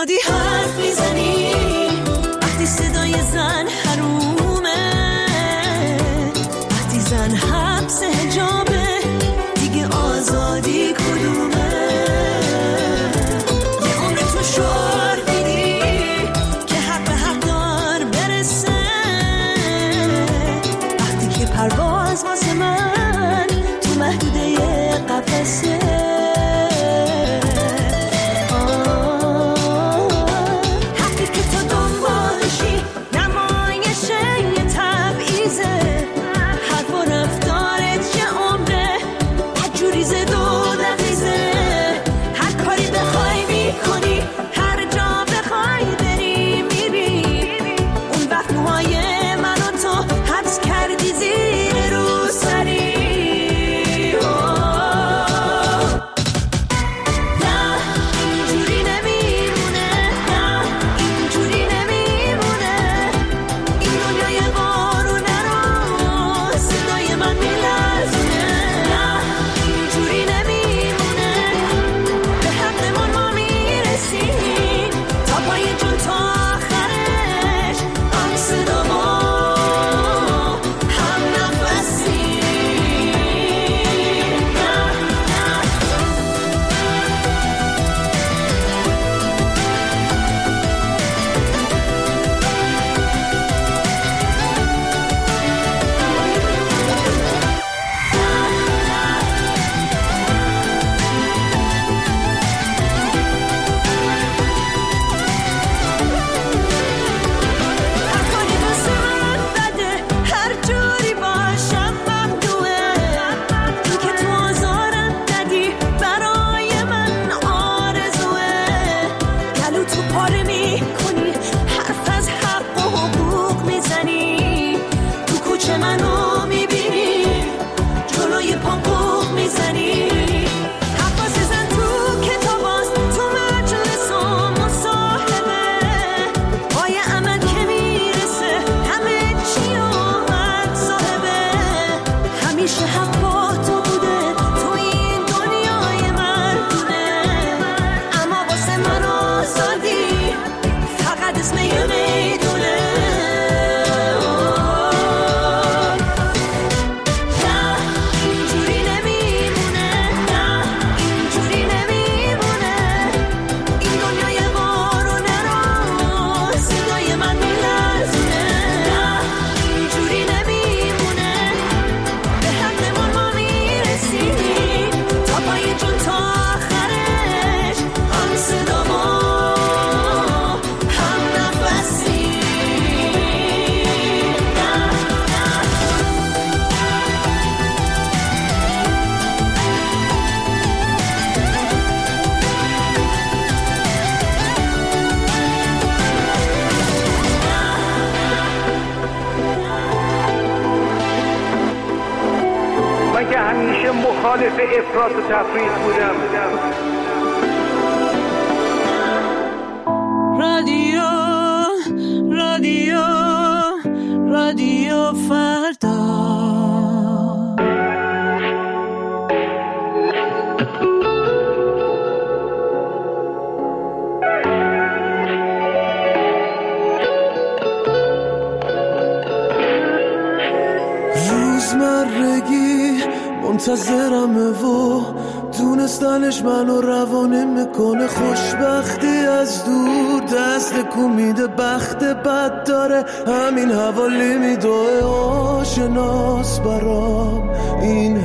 آزادی حرف میزنی وقتی صدای زن حرومه، وقتی زن حبس حجابه دیگه آزادی کدومه؟ یه عمر تو شعار دیدی که حق به حق دار برسه، وقتی که پرواز واسه من تو محدوده قفسه. مخالف افراط و تفریط بودم. رادیو فردا. روزمرگی منتظرمه و دونستنش منو روانه میکنه، خوشبختی از دور دست کو میده، بخت بد داره همین حوالی میدوه، آشناس برام این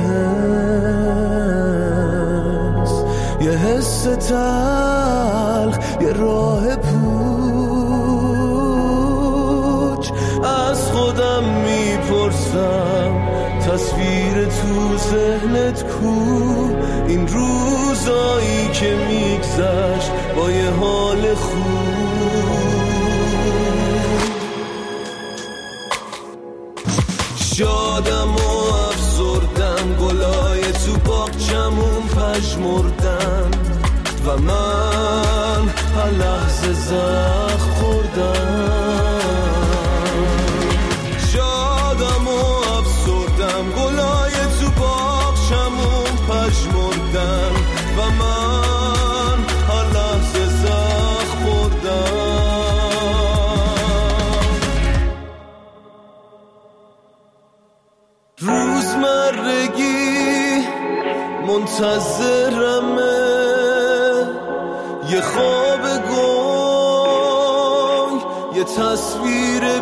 حس، یه حس تلخ، یه راه پوچ، از خودم میپرسم تصویر تو ذهنت کو، این روزایی که میگذشت با یه حال خوب، شادم و افسردم، گلای تو باغچمون پژمردن و من هر لحظه زخم خوردم، شادم و افسردم، گلای تو باغچمون پژمردن و من هر لحظه زخم خوردم. روزمرگی منتظرمه، یه خواب گنگ، یه تصویر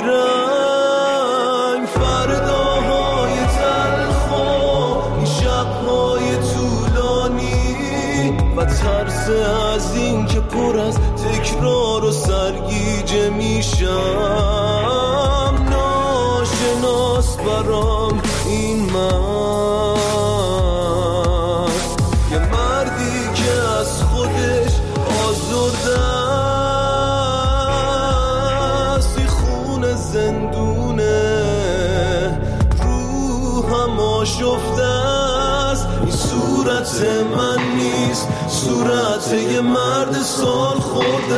بیرنگ، فرداهای تلخ و این شبهای طولانی و ترس از این که پر از تکرار و سرگیجه میشم. ناشناس برام این مرد، یه مردی که از خودش آزرده است، این خون زندونه روحم آشفته است. این صورت من نیست، صورت یه مرد سال خورده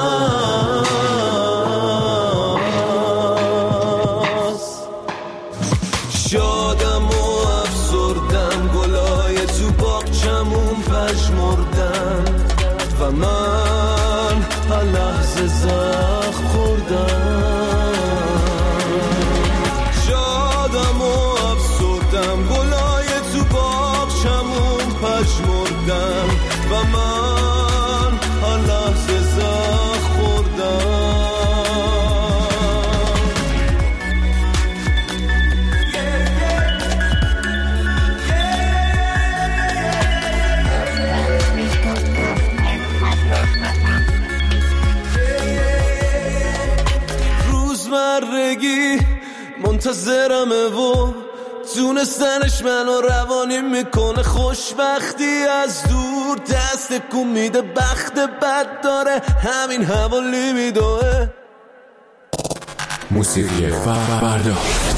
است. شادم و افسردم، گلای تو باغچمون پژمردن و من هر لحظه زخم خوردم. شادم و افسردم، گلای تو باغچمون پژمردن و من هر لحظه زخم خوردم. روزمرگی منتظرمه و تونستنش منو روانی میکنه. خوشبختی از دور دست کن میده، بخت بد داره همین حوالی میدوه. موسیقی فردا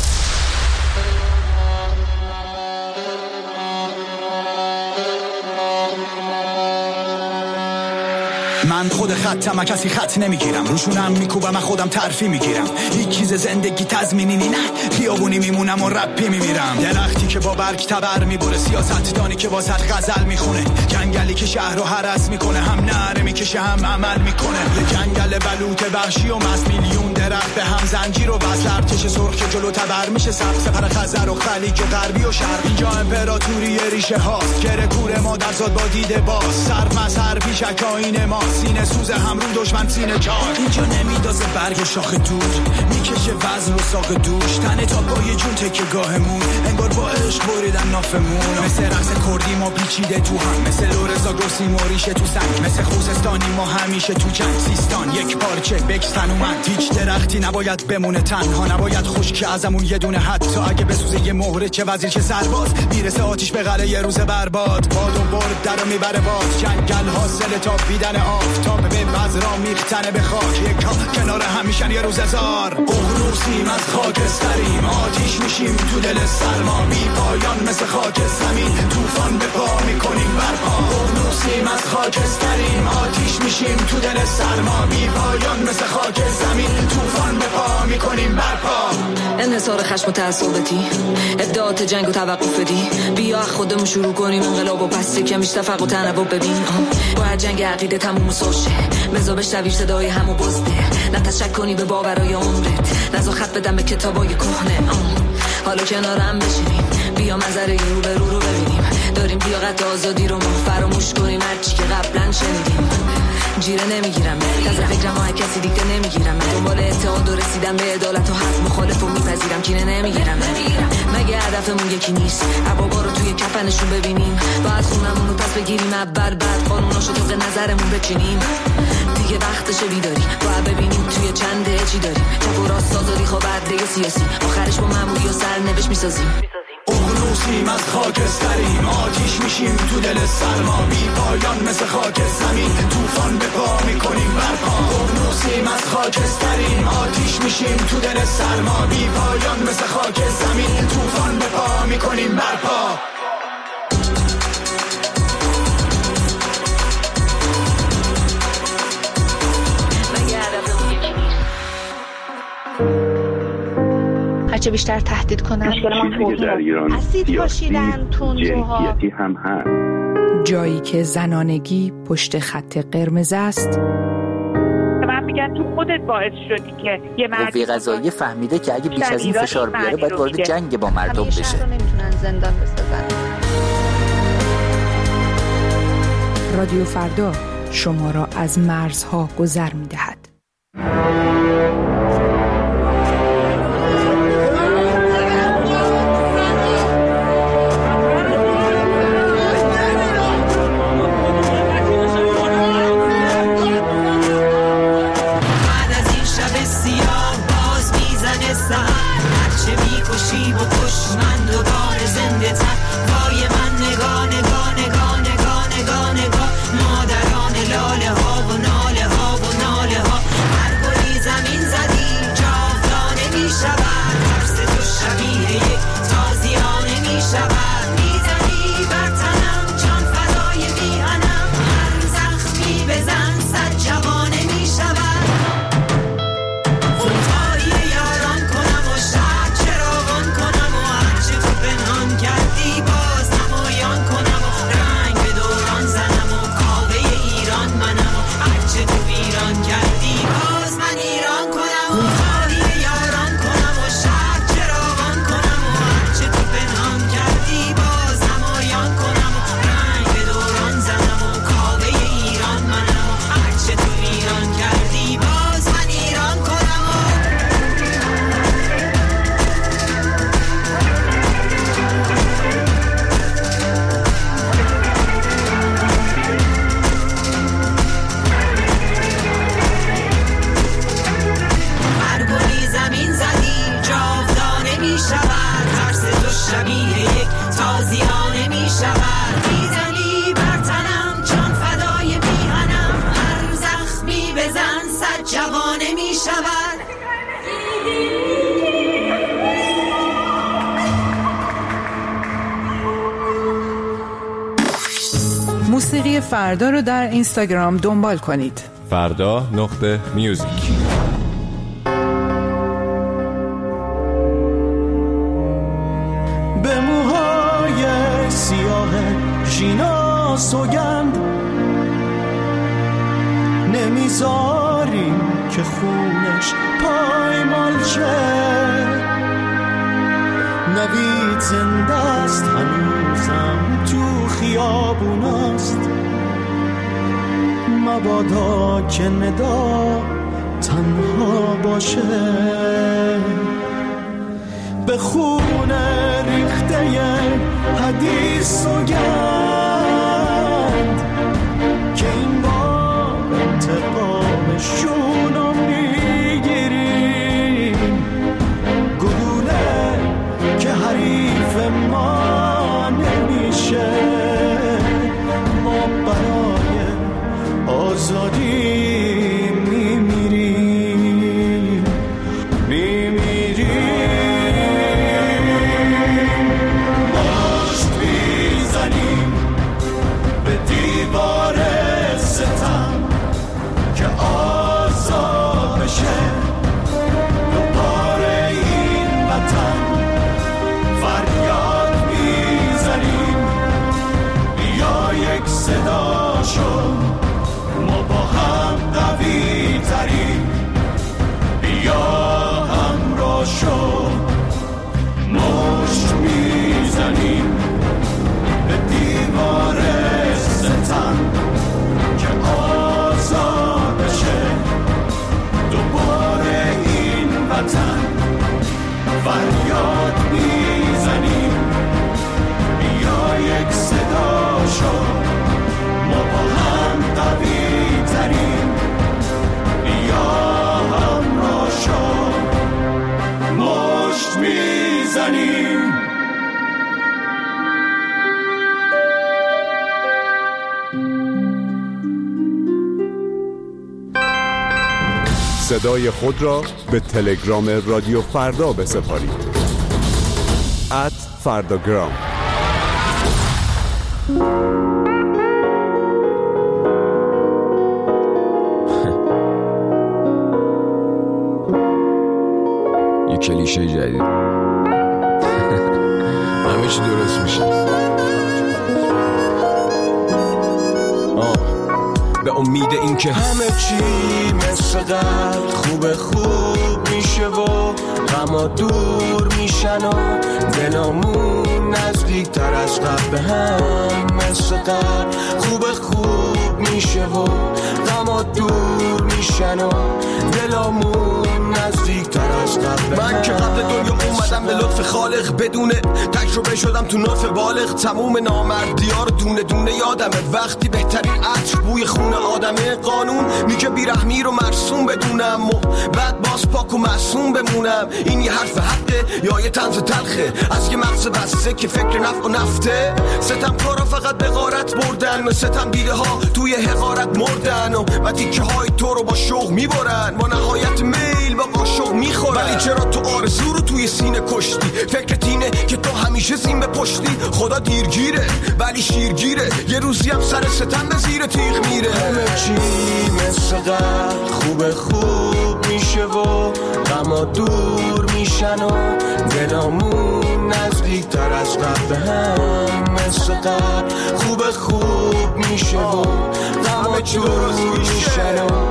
من خود خطم، کسی خط نمیگیرم، روشونم میکوبم، من خودم ترفی میگیرم. هیچ چیز زندگی تضمینی نه، خیابونی میمونم و رپی میمیرم. درختی که با برگ تبر میبره، سیاستدانی که واسط غزل میخونه، جنگلی که شهر رو هرس میکنه، هم نره میکشه هم عمل میکنه. یه جنگل بلوط وحشی و مست، میلیون درخت به هم زنجیر و بس، ارتش سرخ که جلو تبر میشه، سپر خزر و خلیج و غربی و شرق. اینجا امپراتوری ریشه هاست، گره کور مادر زاد با دیده باز، سر مسر پیشک آینه ما، سینه سوز هم رو دشمن سینه چار. اینجا نمیدازه برگ شاخ دور، میکشه وزن و ساق دوش، تنه تا پای جون تکه گاهمون، انگار با عشق بریدن نافمون. مثل رقص کردی ما پیچیده تو هم، مثل لورزا گرسیم و ریشه تو سنگ، مثل خوزستانی ما همیشه تو جنگ. سیستان یک پارچه بکستن اومد، هیچ درختی نباید بمونه تنها، نباید خشک ازمون یه دونه حتی اگه بسوزه یه مهره، چه وزیر چه سرباز، میرسه آتیش به قلعه یه روز برباد. باد و برد درو میبره باز، جنگل حاصل تا بیدن آفتاب به بذرا میختنه به خاک، یک کنار همیشن یه روز هزار. اغروسیم از خاکستریم، آتیش میشیم تو دل سرما، بی پایان مثل خاک زمین، طوفان به پا میکنیم برپا. اغروسیم از خاکستریم، آتیش میشیم تو دل سرما، بی پایان مثل خاک زمین، طوفان به پا میکنیم برپا. انحصار خشم و تعصباتی، ادعات جنگ و توقف بدی، بیا خودمون شروع کنیم انقلاب و پس کمیش تفرق و تنوع ببین. باید جنگ عقیده تموم سوشه، بزا بشنوی صدای همو بزده، نه تشک کنی به باورای عمرت، نزا خط بدم به کتابای کهنه. حالا کنارم بشینیم، بیا منظره رو به رو ببینیم، داریم لیاقت آزادی رو ما فراموش کنیم، هرچی که قبلا شنیدیم. جیره نمیگیرم، تازه فکرم ها کسی دیگه نمیگیرم، دنبال اتحاد و رسیدم به عدالت و حق مخالف و میپذیرم، کینه نمیگیرم. مگه هدفمون یکی نیست عبابا رو توی کفنشون ببینیم، باید خونمون رو پس بگیریم اول، بعد قانوناشو طبق نظرمون بچینیم. دیگه وقتشه بیداری، باید ببینیم توی چنده چی داریم، چپ و راست آزادی خواه برده سیاسی، آخرش با معمولی و سرنوشت میسازیم. اغروسیم از خاکستریم، آتیش میشیم تو دل سرما، بی پایان مثل خاک زمین، طوفان به پا میکنیم برپا. اغروسیم از خاکستریم، آتیش میشیم تو دل سرما، بی پایان مثل خاک زمین، طوفان به پا میکنیم برپا. هرچه بیشتر تهدید کنن اسید پاشیدن تندروها هم هست. جایی که زنانگی پشت خط قرمز است. من میگن تو خودت باعث شدی که یه قوه قضاییه فهمیده که اگه بیش از این فشار بیاره باید وارد جنگ با مردم بشه. شهر رو نمیتونن زندان بسازن. رادیو فردا شما را از مرزها گذر می‌دهد. موسیقی فردا رو در اینستاگرام دنبال کنید. فردا.music. به موهای سیاه ژینا سوگند نمیذاریم که خونش پایمال شه. نوید زنده است هنوزم تو خیابوناست، مبادا که ندا تنها باشه. به خون ریخته حدیث سوگند که این بار انتقامشون رو میگیریم. گلوله که حریف ما نمیشه، ما برای آزادی میمیریم. مشت میزنیم به دیوار ستم که آزاد بشه دوباره این وطن. فریاد میزنیم بیا یک صدا شو، ما با هم قوی تریم. بیا همراه شو، مشت میزنیم به دیوار ستم که آزاد بشه دوباره این وطن. فریاد میزنیم بیا یک صدا شو، ما با هم قوی تریم. بیا همراه شو، مشت میزنیم. صدای خود را به تلگرام رادیو فردا بسپارید. @فرداگرام. یه کلیشه جدید. همه چی درست میشه. به امید این که همه چی مثل قبل خوب میشه و غما دور میشن و دلامون نزدیک تر از قبل به هم مثل قبل خوب میشه و غما دور میشن و دلامون نزدیک تر از قبل. من که قبل دنیا اومدم به لطف خالق بدونه تجربه شدم تو نطف بالغ تموم نامردی‌ها رو دونه دونه یادمه وقتی بهترین عطر بوی خون آدمه قانون میگه بیرحمی رو مرسوم بدونم و بعد باز پاک و معصوم بمونم. این یه حرف حقه یا یه طنز تلخه از یه مغز بسته که فکر نفع و نفته؟ ستم کارا فقط به غارت بردن و ستم دیده ها توی حقارت مردن و تیکه های تو رو با شوق میبرن با نهایت میل با قاشق میخورن. ولی چرا تو آرزو رو توی سینه کشتی؟ فکرت اینه که تو همیشه زین به پشتی. خدا دیرگیره ولی شیرگیره یه روزی هم سر ستم به زیر تیغ میره. همه چی مثل قبل خوب میشه و غما دور میشن و دلامون نزدیک تر از قبل هم مثل قبل خوب میشه و غما دور میشن و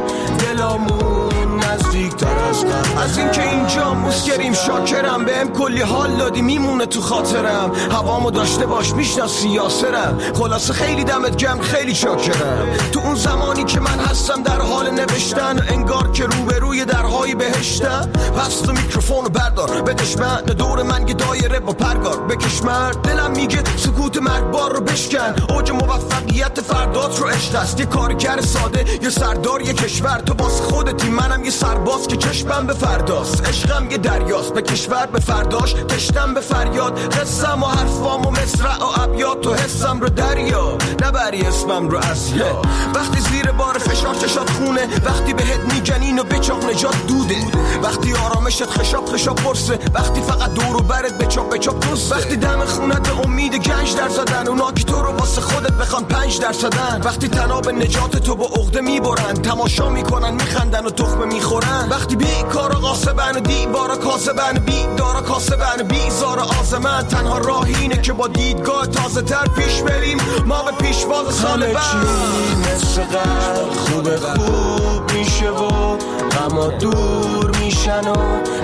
دلامون نزدیک تر از قبل. از این که اینجا مسکریم شاکرم بهم کلی حال دادی میمونه تو خاطرم. هوامو داشته باش میشناسی یاسرم. خلاصه خیلی دمت گرم خیلی شاکرم. تو اون زمانی که من هستم در حال نوشتن انگار که روبروی درهای بهشتم. پس تو میکروفونو بردار بدش من دور من یه دایره با پرگار بکش مرد. دلم میگه سکوت مرگبار رو بشکن. اوج موفقیت فردات رو عشق است. یه کارگر ساده یه سردار یه کشور. تو باز خودتی منم یه سرباز که چشمم به فرداست. عشقم یه دریاست به کشور به فرداش تشتم به فریاد. قصم و حرفام و مصرع و ابیات تو حسم رو دریا نبری اسمم رو اسیا. وقتی زیر بار فشار چشات خونه وقتی بهت میگنین و بچاق نجات دوده. وقتی آرامشت خشاب پرسه وقتی فقط دور و برت بچاق پرسه. وقتی دم خونت امید گنج در زدن اونا که تو رو واسه خودت بخوان 5%. وقتی تناب نجات تو با عقده میبرن تماشا میکنن میخندن و تخمه میخورن. وقتی بیکارا قاسبن و دیوارا کاسبن بیدارا کاسبن بیزار آزمن. تنها راه اینه که با دیدگاه تازه تر پیش بریم ما به پیشواز سال بعد. مثل قبل خوب میشه و غما دور میشن و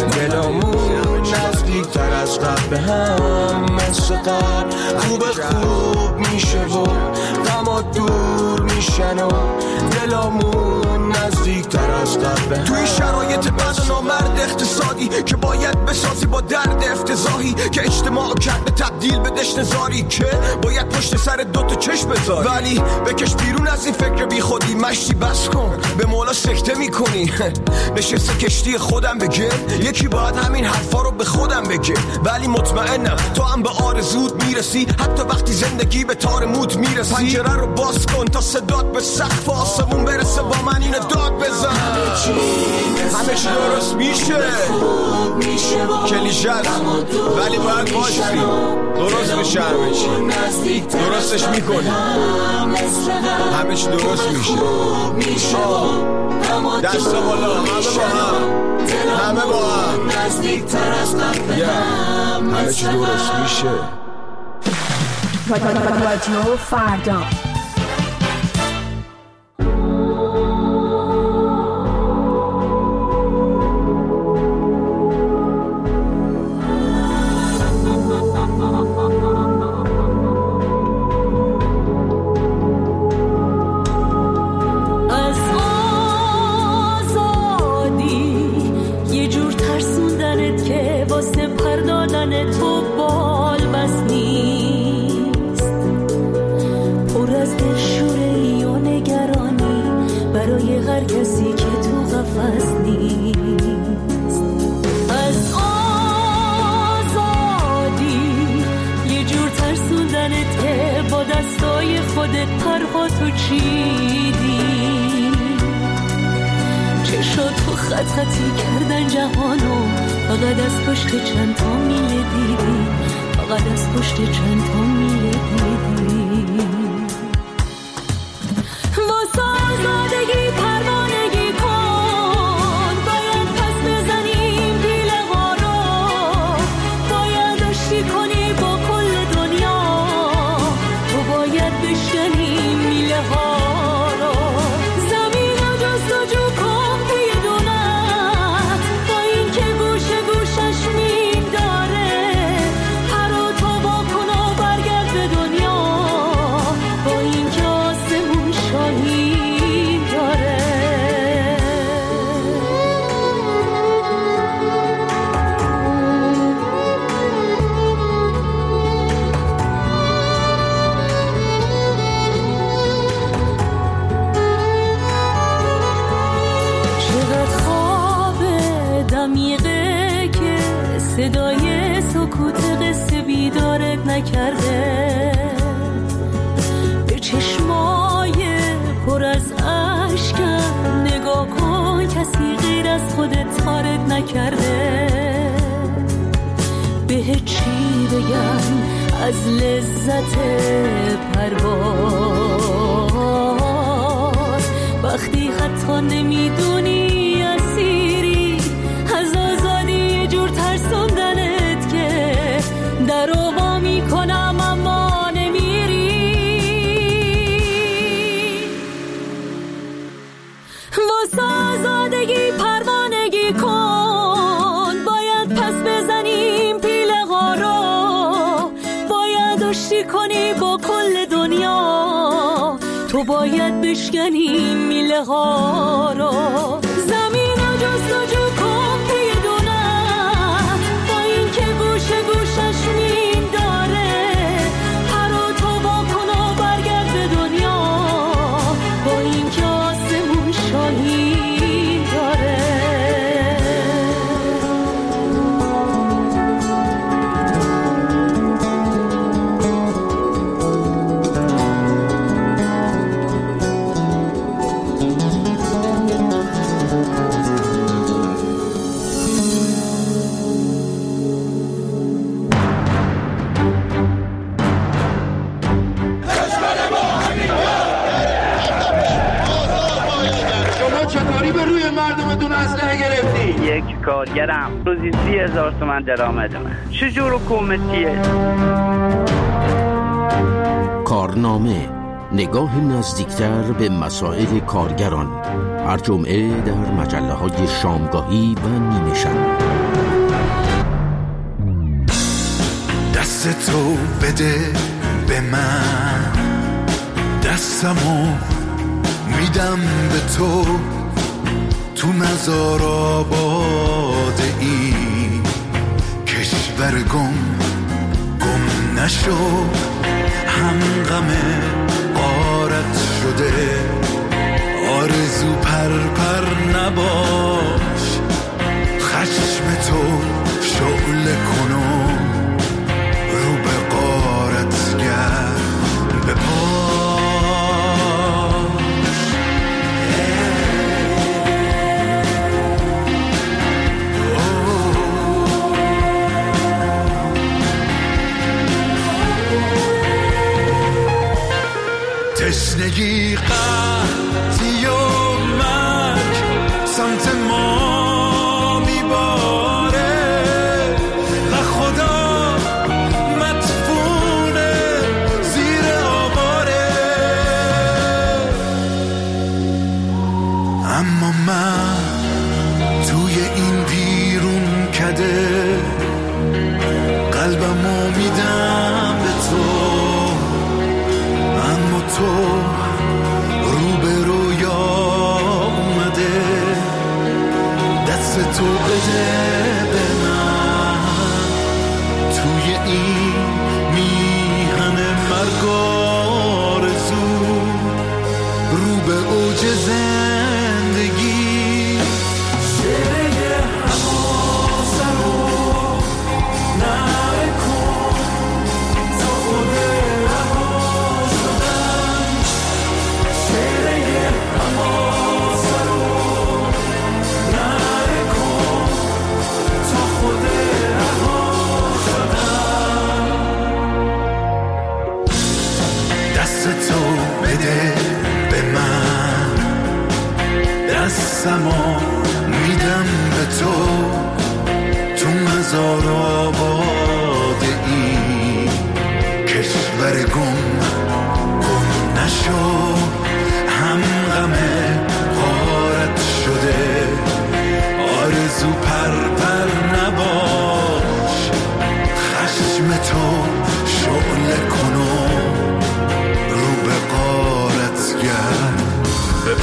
دلامون نزدیک تر از قبل به هم مثل قبل خوب میشه و غما دور میشن و دلامون نزدیک تر از قبل. توی شرایط بد و نامرد اقتصادی که باید بسازی با درد افتضاحی که اجتماع کرده تبدیل به دشت زاری که باید پشت سر دوتا چشم بذاری. ولی بکش بیرون از این فکر بی خودی مشتی بس کن به مولا سکته میکنی. نشسته کشتی خودم بگه یکی باید همین حرفا رو به خودم بگه. ولی مطمئنم تو هم به آرزوت میرسی حتی وقتی زندگی به تار موت میرسی. پنجره رو باز کن تا صدات به سقف آسمون برسه با من اینو داد بزن. همه چی درست میشه کلیشه است ولی باید باشی درست میشه. همه چی درستش میکنی همه چی درست میشه. دست بالا همه با هم همه چی درست میشه. رادیو فردا خطی کردن جهانو فقط از پشت چند تا میله دیدی فقط از پشت چند تا میله دیدی. واسه آزادگی پروانگی کن باید پس بزنیم پیله ها رو باید آشتی کنی با کل دنیا تو باید بشکنی میله ها رو نکرده، به چشمای پر از اشکم نگاه کن، کسی غیر از خودت خارت نکرده. به چی بگم از لذت پرواز، وقتی حتی نمیدونی اسیری از آزادی، یه جور ترسوندنت که در وا میکنم اما نمیری. واسه آزادگی پروانگی کن، باید پس بزنیم پیله ها رو، باید آشتی کنی با کل دنیا، تو باید بشکنی میله ها رو. زمین رو جستجو کن پیدونم، با این که گوشه گوشش مین داره، پر و تو با کن و برگرد به دنیا، با این که آسمون شاهین داره. یک کارگرم روزی 30,000 تومان درآمد من. چجور حکومتیه؟ کارنامه، نگاه نزدیکتر به مسائل کارگران، هر جمعه در مجله‌های شامگاهی و نیمه شب. دست تو بده به من، دستمو میدم به تو، تو مزار آباد این کشور گم نشو، هم غم غارت شده، آرزو پر نباش، خشم تو شعله کنو رو به غارت گرد به تشنگی قحطی و مرگ سمت ما میباره و خدا مدفونه زیر آواره، اما من توی این بیرون کده قلبمو میدم به تو، اما تو رو به رویا اومده، دست تو بده به من، توی این میهن مرگ آرزو رو به اوج زندگی، شعله حواسه رو نکن تا خوده تو بده به من، دستمو میدم به تو، تو مزار آباد این کشور گم نشو، هم غم غارت شده، آرزو پر نباش، خشم تو شعله کنو رو به غارت گرد به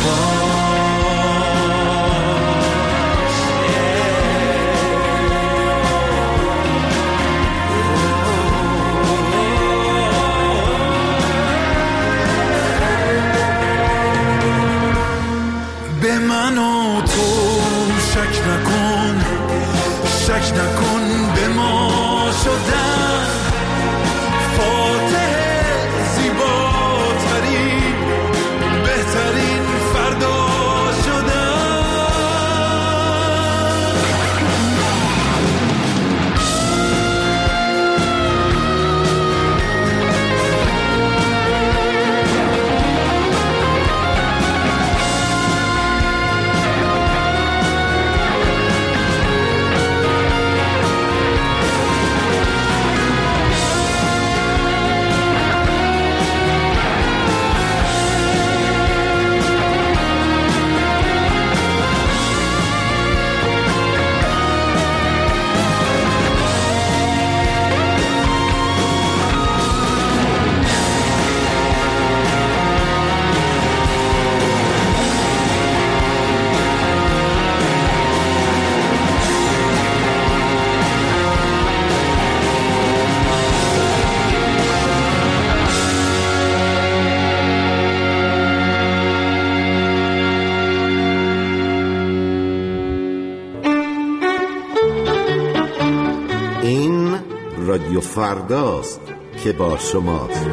فرداست که با شماست.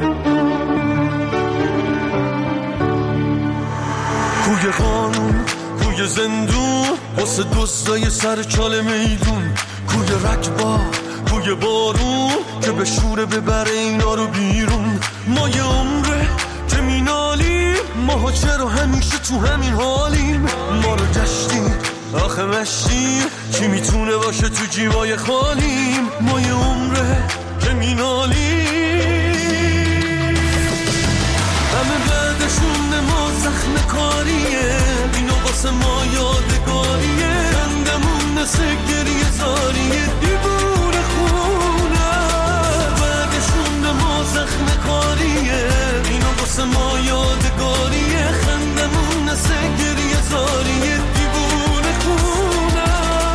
کوی قانون، کوی زندون، واسه دوستای سر چال میدون، کوی رکبا، کوی بارون که به شوره ببره اینا رو بیرون. ما یه عمره که مینالیم، ماها چرا همیشه تو همین حالیم؟ ما رو گشتیم آخه مشتیم، کی میتونه باشه تو جیبای خالیم؟ ما یه عمره که مینالیم، همه بعدشون ما زخم کاریه، اینو واسه ما یادگاریه، خندمون نسه گریه زاریه، دیوونه خونه بعدشون ما زخم کاریه، اینو واسه ما یادگاریه، خندمون نسه گریه زاریه، دیوونه خونه.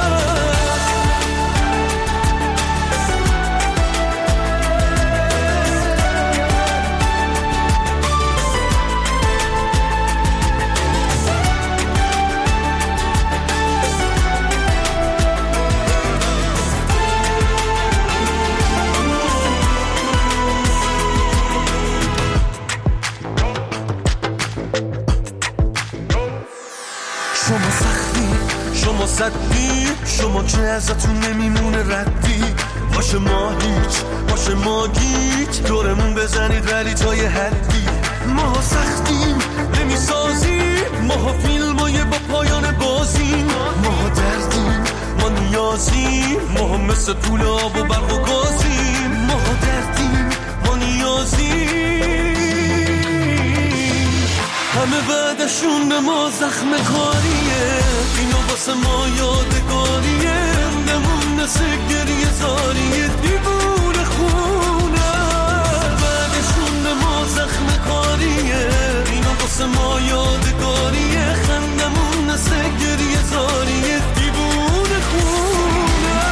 شما سختی، شما صدی، شما که ازتون نمیمونه ردی، باشه ما هیچ، باشه ما گیج، دورمون بزنید ولی تا یه حدی. ما سختیم نمیسازیم، ما فیلمای با پایان بازیم، ما دردیم، ما نیازیم، ما مثل طول آب و برق و گازیم، ما دردیم، ما نیازیم، همه بعدشون ما زخم کاریه، اینو واسه ما یادگاریه، رندمون نسه گریه زاریه، دیوونه خونه بعدشون ما زخم کاریه، اینو واسه ما یادگاریه، خندمون نسه گریه زاریه، دیوونه خونه.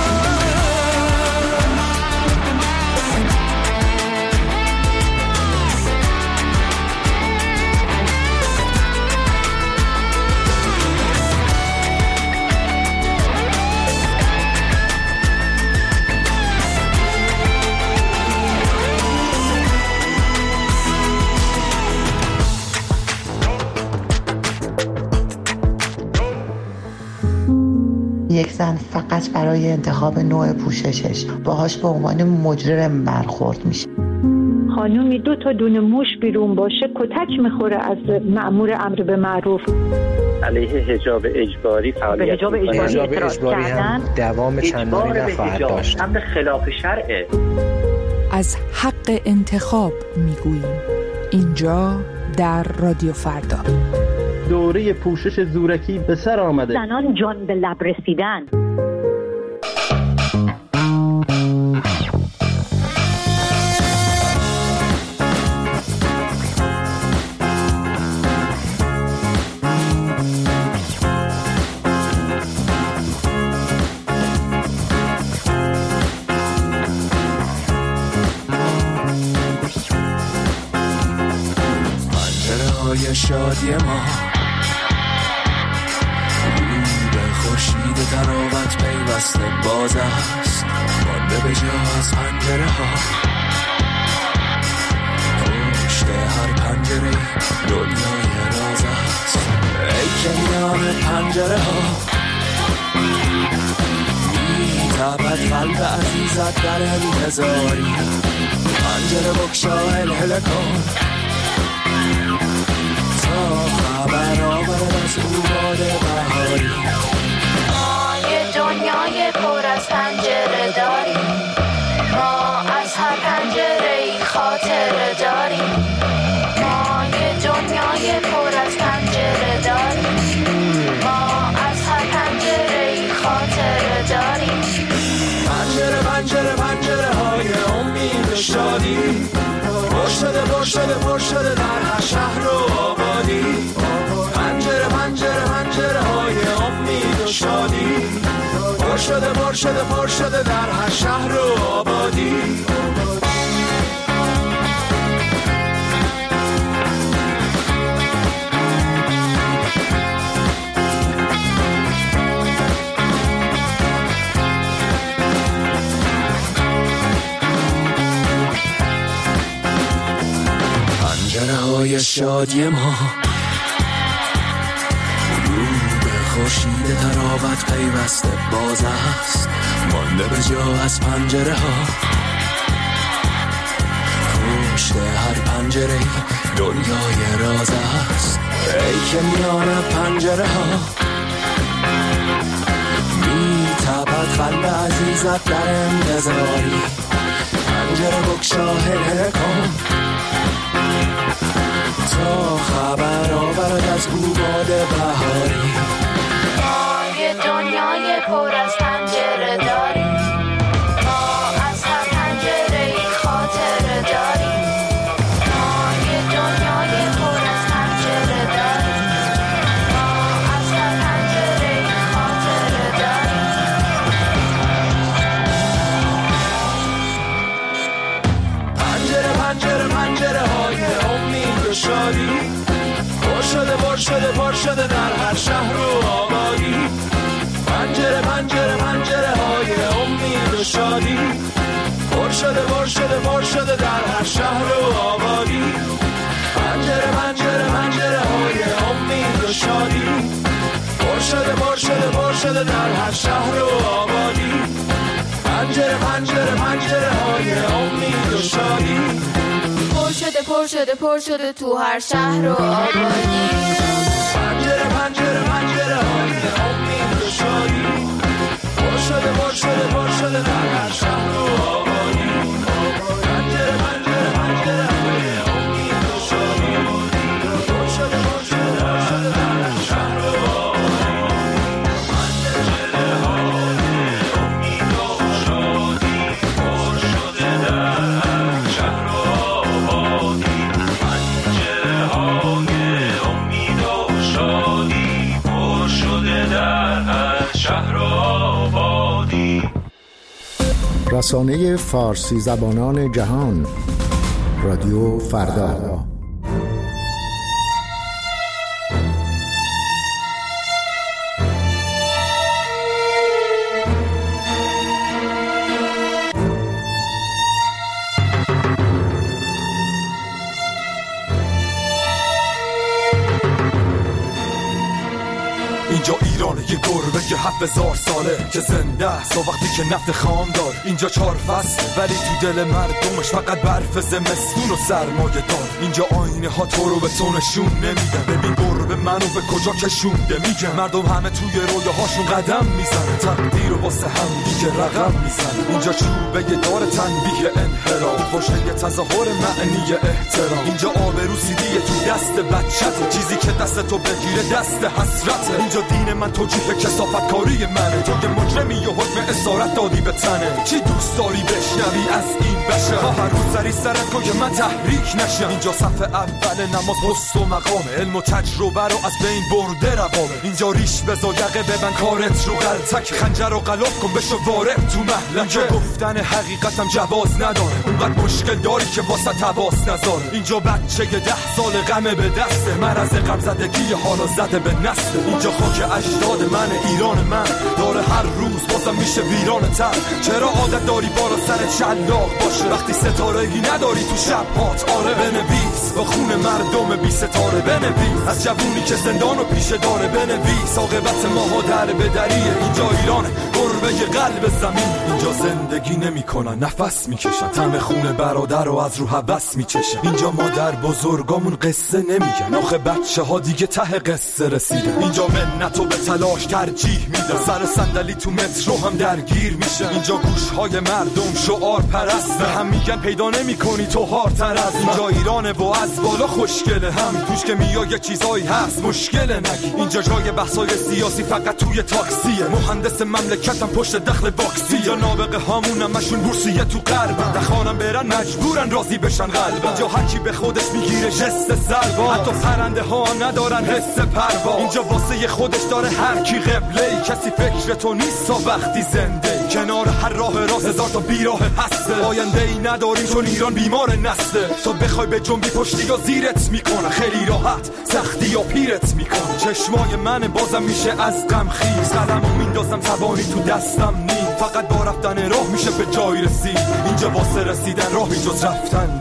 یک زن فقط برای انتخاب نوع پوششش باهاش به عنوان مجرم برخورد میشه. خانومی 2 تا دونه موش بیرون باشه کتک میخوره از مأمور امر به معروف. علیه حجاب اجباری فعالیت حجاب اجباری هم دوام چندانی نخواهد داشت. امر خلاف شرعه. از حق انتخاب میگوییم اینجا در رادیو فردا. دوره پوشش زورکی به سر آمده. زنان جان به لب رسیدن. پنجره‌های شادی ما خورشید تراوت پیوسته باز است، مانده به جا از پنجره ها، پشت هر پنجره دنیای راز است. ای که میان پنجره ها میتابد قلب عزیزت در انتظاری، پنجره بگشا هلهله کن تا خبر آورد از او باد بهاری. دنیای پر از پنجره داریم، ما از هر پنجره‌ای خاطره داریم، ما یه دنیای پر از پنجره داریم، ما از هر پنجره‌ای خاطره داریم. پنجره پنجره پنجره های امید و شادی، پر شده در هر شهر و آبادی. پنجره پنجره پنجره های امید و شادی، پر شده در هر شهر و آبادی. پنجره‌های شادی ما رو به خورشید تراوت پیوسته باز است، مانده به جا از پنجره ها. پشت هر پنجره دنیای راز است، ای که میان پنجره ها میتپد قلب عزیزت در انتظاری. پنجره بگشا هله کن تا خبر آورد از بوباد بهاری. ما یه دنیای پر از پنجره داریم، ما از هر پنجره خاطره داریم. ما یه دنیای پر از پنجره داریم، ما از هر پنجره خاطره داریم. پنجره پنجره پنجره های امید و شادی، پر شده در هر شهر و آبادی. پنجره پنجره پنجره های امید و شادی، پر شده در هر شهر و آبادی. پنجره پنجره پنجره های امید و شادی، پر شده در هر شهر و آبادی. پنجره پنجره پنجره های امید و شادی، پر شده تو هر شهر و آبادی. پنجره پنجره پنجره های امید و شادی، پر شده در هر شهر و آبادی. پنجره پنجره پنجره های امید و شادی، پر شده در هر شهر و آبادی. پنجره های امید و شادی، پر شده در هر شهر و آبادی. پنجره های امید و شادی، پر شده در هر شهر و آبادی. رسانه فارسی زبانان جهان، رادیو فردا. اینجا ایرانه، یه گربه که 7000 ساله که زنده است و وقتی که نفت خام دار. اینجا 4 فصل ولی تو دل مردمش فقط برف زمستون و سرمایه دار. اینجا آینه ها تو رو به تو نشون نمیدن، ببین گربه منو به کجا کشونده. میگه مردم همه توی رویاهاشون قدم میزنه، تقدیر و واسه هم دیگه رقم میزنه. اینجا چوبه دار تنبیه انحراف، فوشه تظاهر معنی احترام. اینجا آبرو سیدیه تو دست بچته، چیزی که دست تو بگیره دست حسرته. اینجا دین من توجیه کثافت کاری منه، تو یه مجرمی و حکم اسارت دادی به تنه. چی دوست داری بشنوی از این بشه؟ هر روز سری سرت کن که من تحریک نشم. اینجا صف اول نماز پست و مقامه، علم و تجربه رو از بین برده رقابه. اینجا ریش بزا یقه ببن کارت رو غلطک، خنجر و غلاف کن بشو وارد تو محلکه. گفتن حقیقتم جواز نداره، اونقدر مشکل داری که واسه تواس نذاره. اینجا بچه 10 سال غمه به دسته، مرض غم زدگی حالا زده به نسل. اینجا خاک اجداد من، ایران من داره هر روز بازم میشه ویران تر. چرا عادت داری بالا سر شلاق باشه وقتی ستاره‌ای نداری تو شب هات؟ آره بنویس با خون مردم بی ستاره، بنویس از جوونی که زندان و پیشه داره، بنویس عاقبت ماها در بدریه. اینجا ایران گربه قلب زمین، اینجا زندگی نمیکنن نفس میکشن، طعم خون برادر رو از رو هوس میچشن. اینجا مادر بزرگامون قصه نمیگن، آخه بچه ها دیگه ته قصه رسیدن. اینجا منتو به تلاش ترجیح میدن، سر صندلی تو مترو هم درگیر میشن. اینجا گوشهای مردم شعار پرسته، هم میگن پیدا نمیکنی تو هارتر از من. اینجا ایرانه و از بالا خوشگله، هم توش که میای یه چیزایی هست مشکل نگی. اینجا جای بحثای سیاسی فقط توی تاکسیه، مهندس مملکتم پشت دخل باکسی. یا نابغه هامون همشون بورسیه تو غربن، نخوانم برن مجبورن راضی بشن قلبن. اینجا هر کی به خودش میگیره جست سلوا، حتی پرنده ها هم ندارن حس پروا. اینجا واسه خودش داره هر کی قبله، کسی فکر تو نیست تا وقتی زنده. کنار هر راه راست هزار تا بیراه هسته، آینده ای نداریم چون ایران بیمار نسته. تو بخوای به جنبی پشتی یا زیرت میکنه، خیلی راحت سختی یا پیرت میکنه. چشمای من بازم میشه از غم خیز، قلمو میندازم توانی تو دستم نی. فقط با رفتن راه میشه به جای رسید، اینجا واسه رسیدن راهی جز رفتن نی.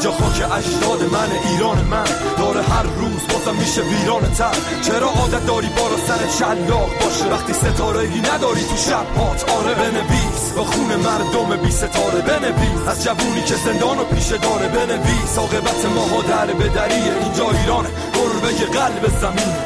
اینجا خاک اجداد من، ایران من داره هر روز بازم میشه ویران تر. چرا عادت داری بالا سر شلاق باشه وقتی ستاره‌ای نداری تو شب هات؟ آره بنویس با خون مردم بی ستاره، بنویس از جوونی که زندان و پیشه داره، بنویس عاقبت ماها در به دریه. اینجا ایرانه، گربه قلب زمینه.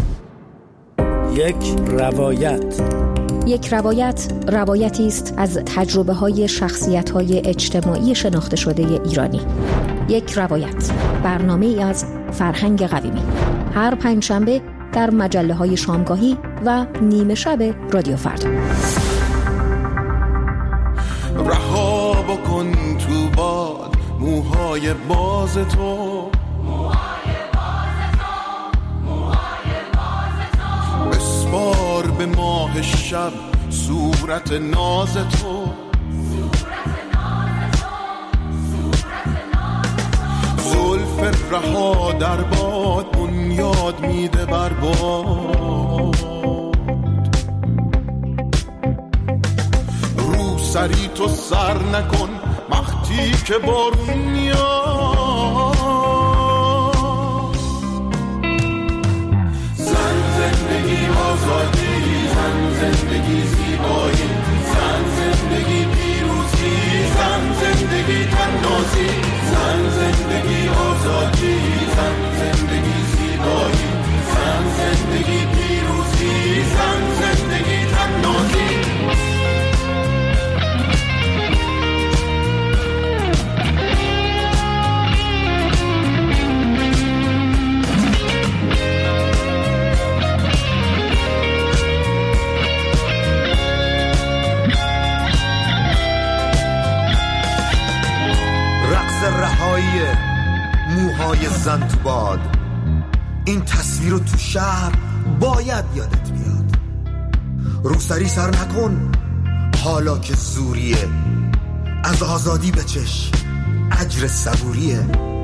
یک روایت روایتی است از تجربه‌های شخصیت‌های اجتماعی شناخته شده ایرانی. یک روایت، برنامه‌ای از فرهنگ قویمی، هر پنجشنبه در مجله‌های شامگاهی و نیمه شب رادیو فردا. رها بکن تو باد موهای باز تو، بسپار به ماه شب صورت ناز تو، زلف رها در باد بنیاد میده بر باد. رو سری تو سر نکن وقتی که بارون میاد. زن زندگی آزادی، زن زندگی زیبایی، زن زندگی پیروزی، زن زندگی تنازی، زن زندگی آزادی، زن زندگی زیبایی، زن زندگی پیروزی، زن زندگی تنازی. رهایی موهای زن تو باد، این تصویر رو تو شهر باید یادت بیاد. روسری سر نکن حالا که زوریه، از آزادی بچش اجر صبوریه.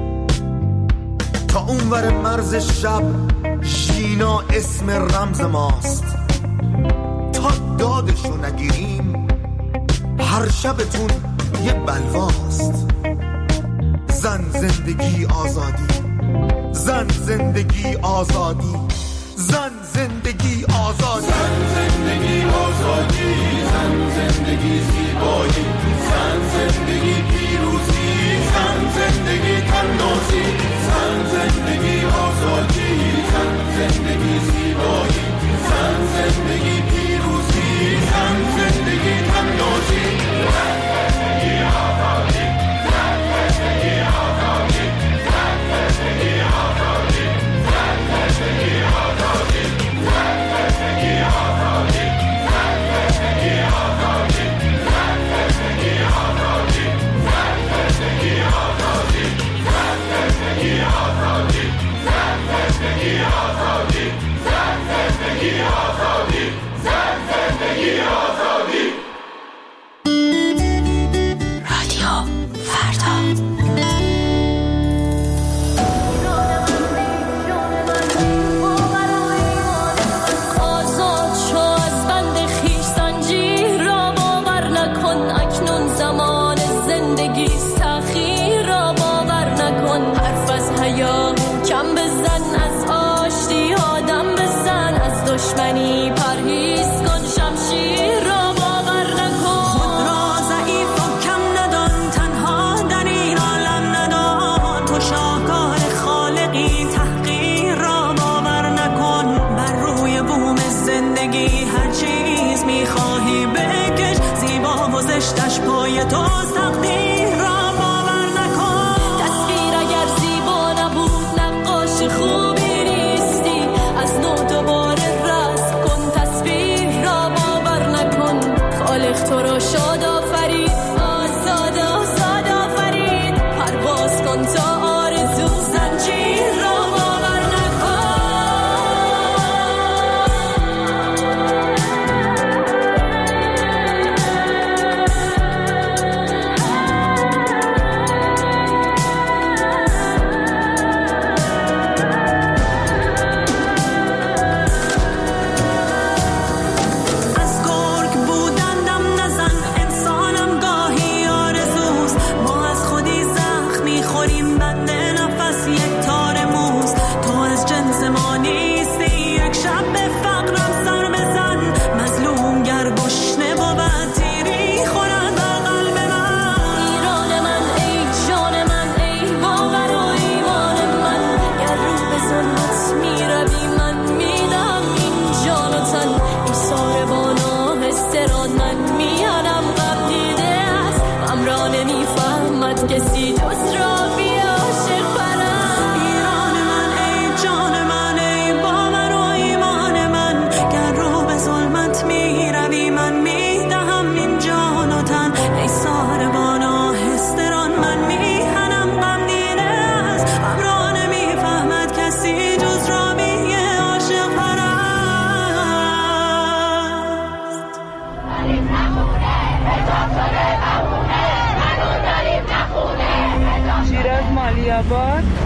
تا اونور مرز شب ژینا اسم رمز ماست، تا دادشو نگیریم هر شبتون یه بلواست. زن زندگی آزادی، زن زندگی آزادی، زن زندگی آزادی، زن زندگی آزادی، زن زندگی زیبایی، زن زندگی پیروزی، زن زندگی تنازی، زن زندگی آزادی، زن زندگی زیبایی، زن زندگی پیروزی، زن زندگی تنازی، زن زندگی آزادی. دشمنی پرهیز کن، شمشیر را باور نکن. خود را ضعیف و کم ندان، تنها در این عالم ندان. تو شاهکار خالقی، تحقیر را باور نکن. بر روی بوم زندگی هر چیز میخواهی بکش، زیبا و زشتش پای توست. تقدیر را باور نکن. تصویر اگر زیبا نبود نقاش خوبی نیستی. از نو دوباره خالق تو را شاد آفرید، آزاد آزاد آفرید. پرواز کن تا آرزو، زنجیر را باور نکن.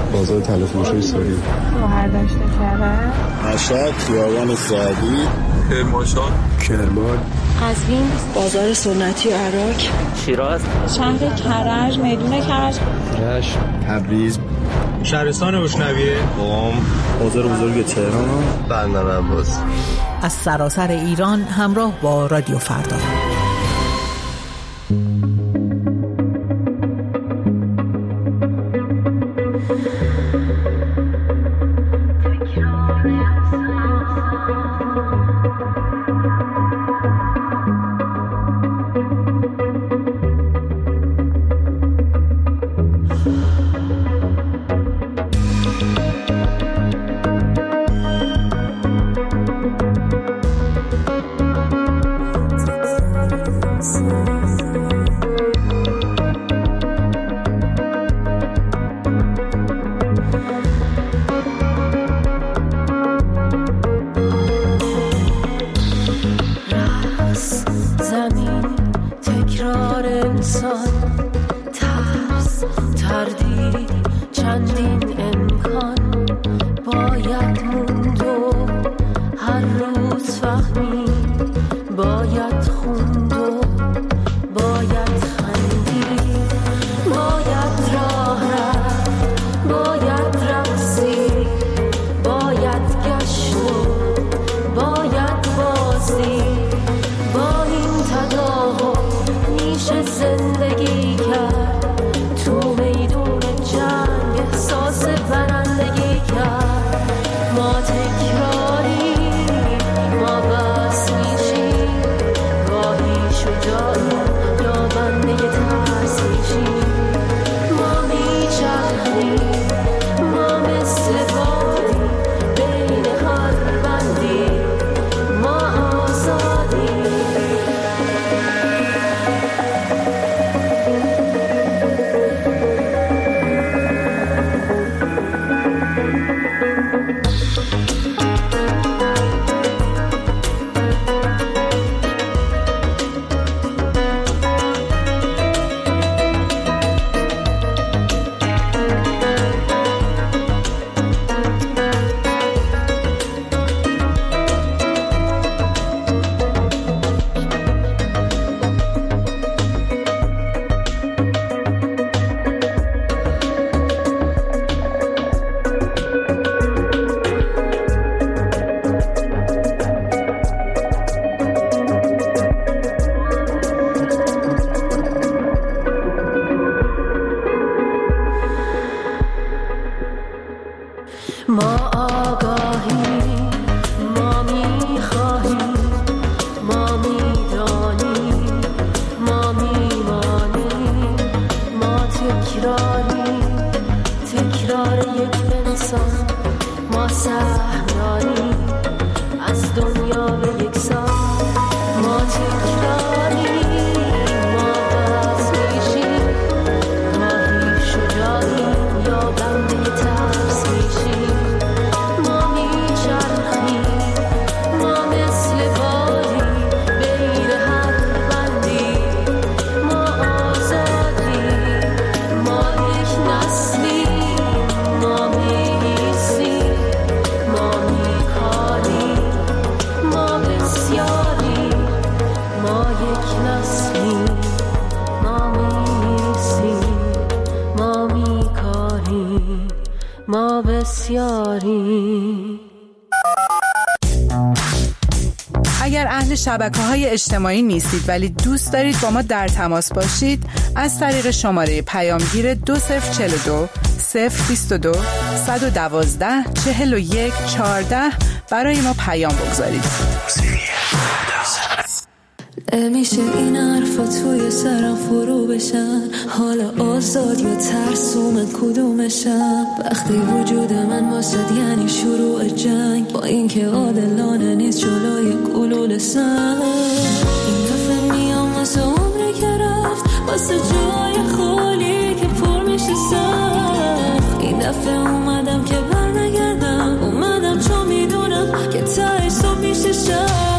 بازار تلفروشی ساری، برداشت کرد، مشهد، خیابان سعدی، کرمانشاه، کرمان، قزوین، بازار سنتی و عراق، شیراز، شهر کرج، میدون کرج، رشت، تبریز، شهرستان بشنویه، قم، بازار بزرگ تهران، بندر عباس. از سراسر ایران همراه با رادیو فردا. اگر اهل شبکه‌های اجتماعی نیستید ولی دوست دارید با ما در تماس باشید، از طریق شماره پیامگیر 2042 022 112 41 14 برای ما پیام بگذارید. میشه این حرفا توی سرم فرو بشن، حالا آزاد یا ترسوم کدومشم؟ وقتی وجود من واسد یعنی شروع جنگ، با اینکه عادلانه نیست جلوی گلوله سنگ. این دفعه میام واسه عمری که رفت، واسه جای خالی که پر میشه سخت. این دفعه اومدم که برنگردم، اومدم چون میدونم که تهش صبح میشه شب.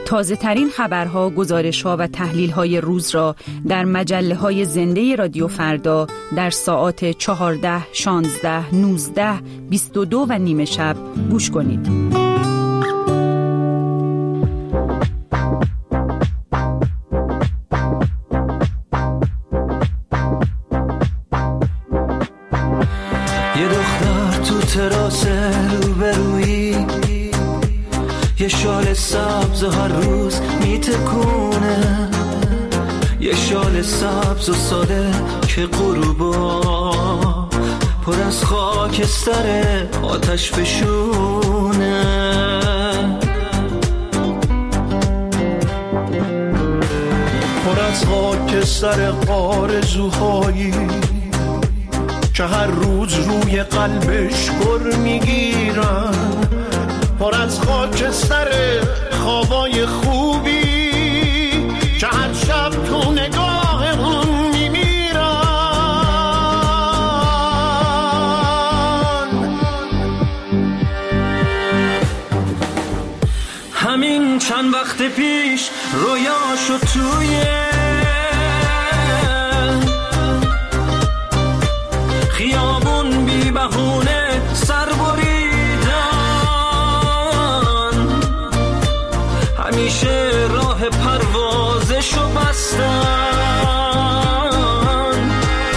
تازه ترین خبرها، گزارش‌ها و تحلیل‌های روز را در مجله‌های زنده رادیو فردا در ساعات 14، 16، 19، 22 و نیم شب گوش کنید. یه دختر تو تراس روبرویی، یه شال سبز هر روز میتکونه، یه شال سبز و ساده که غروبا پر از خاکستر آتش فشونه. پر از خاکستر آرزوهایی که هر روز روی قلبش گر میگیرن، پر از خاکستر خوابای خوبی که هر شب تو نگاهمون میمیرن. همین چند وقت پیش رویاشو توی خیابون بی بهونه سر بریدن، همیشه راه پروازشو بستن،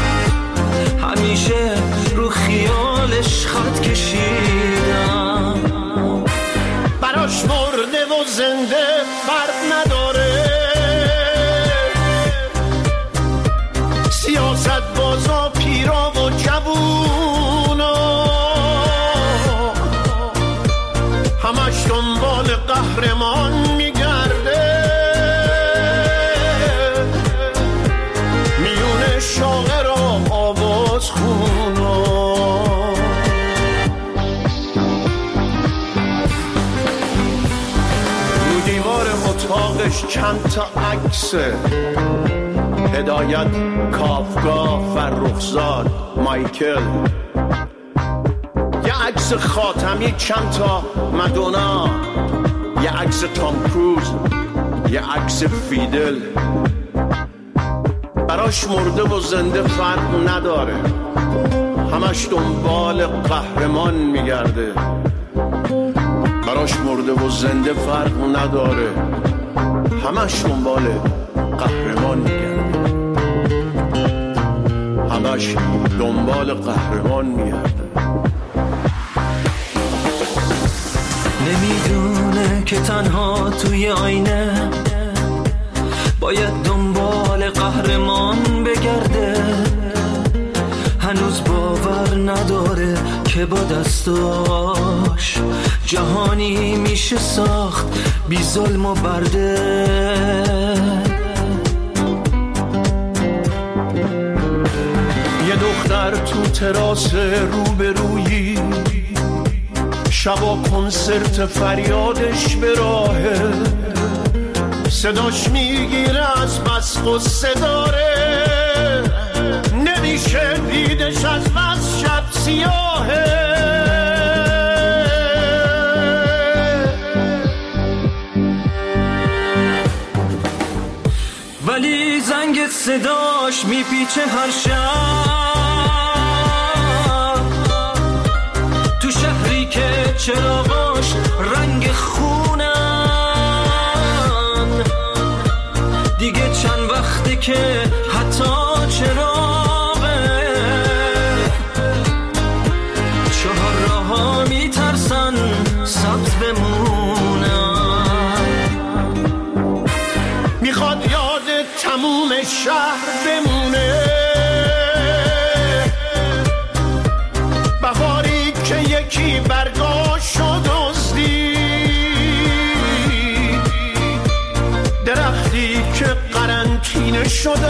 همیشه رو خیالش خط کشیدن. براش مرده و زنده فرق نداره، سیاست بازا پیرا و جوونا همش دنبال قهرمان میگرده، میونه شاعر و آواز خونا. رو دیوار اتاقش چند تا عکسه، هدایت، کافکا، فرخزاد، مایکل، یه عکس خاتمی، چند تا مادونا، یه عکس تام کروز، یه عکس فیدل. براش مرده و زنده فرق نداره، همش دنبال قهرمان میگرده. براش مرده و زنده فرق نداره، همش دنبال قهرمان میگرده، همش دنبال قهرمان میگرده. نمیدونه که تنها توی آینه باید دنبال قهرمان بگرده، هنوز باور نداره که با دستاش جهانی میشه ساخت بی ظلم و برده. یه دختر تو تراس روبرویی، شبا کنسرت فریادش به راهه، صداش میگیره از بس غصه داره، نمیشه دیدش از بس شب سیاهه. ولی زنگ صداش میپیچه هر شب، تو شهری که چراغاش رنگ خونن، دیگه چند وقته که حتی چراغه چهار راه‌ها میترسن سبز بمونن. میخواد یاد تموم شهر بمونه، بهاری که یکی برگاشو دزدید، درختی که قرنطینه شد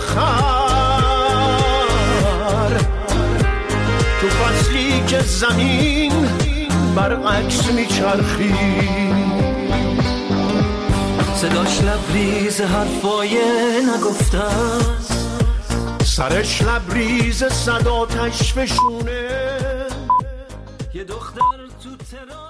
آخر، تو فصلی که زمین برعکس میچرخید. صداش لبریز حرفای نگفته است، سرش لبریز صدا تشفشونه. یه دختر تو ترا